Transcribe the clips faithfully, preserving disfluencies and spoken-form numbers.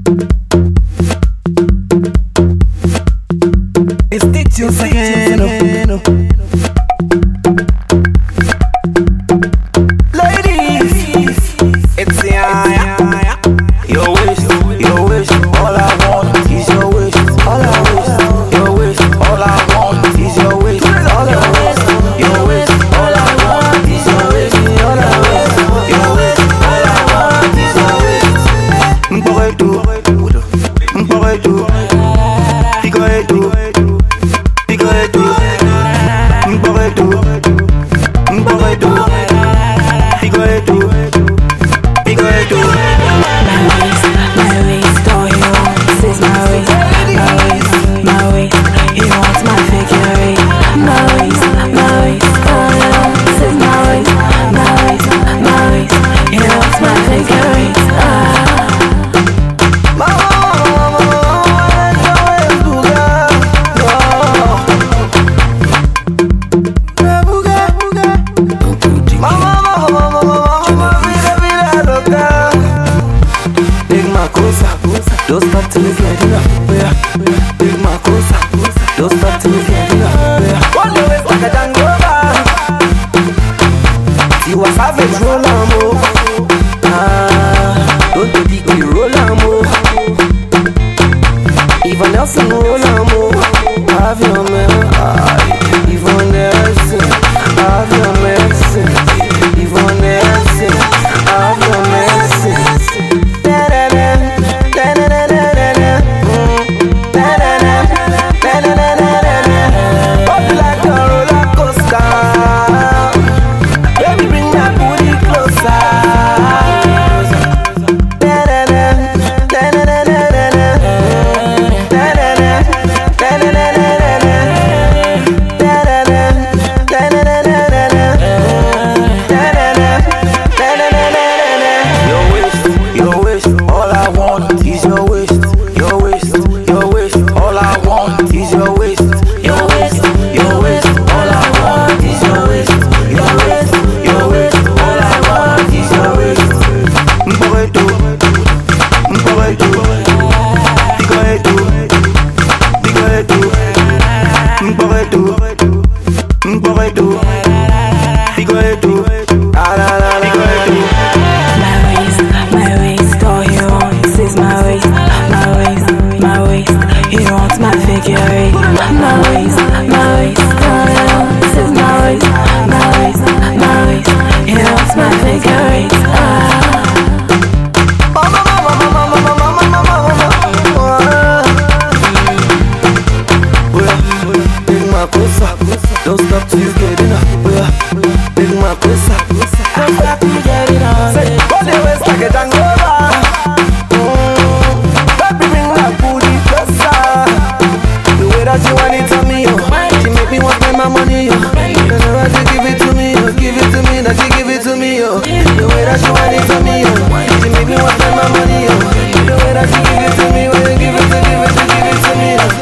It's Stitches again. Ladies, it's yeah. Your wish, your wish, all I want is your wish. All I wish, your wish, all I want is your wish. All I wish, your wish, all I want is your wish. All I wish, your wish, all I want is your wish. Mporetu, mporetu, picoetu, picoetu, mporetu, mporetu, picoetu, picoetu. Don't stop till it's get enough, yeah. Big Makosa, don't stop till it's get enough, yeah. One day it's like a Django. You a savage, roll on more. Ah, don't do the we roll on more. Even Nelson roll on more. Have your man, ah, even Nelson, have your medicine. Even Nelson, have your medicine. Don't stop till you get enough, yeah. Big Makosa, don't stop till you get enough. Say, go the waist like a Django. Mm, baby, bring that booty closer. The way that you want it on me, oh, she make me want to spend my money, oh. Whenever she give it to me, oh, give it to me, now she give it to me, oh. The way that she want it on me, oh, she make me want to spend my money, oh. The way that she give it to me, when you give it to, give it to, give it to me, oh.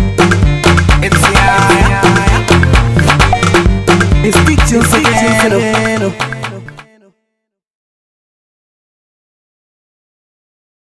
It's Stitches again.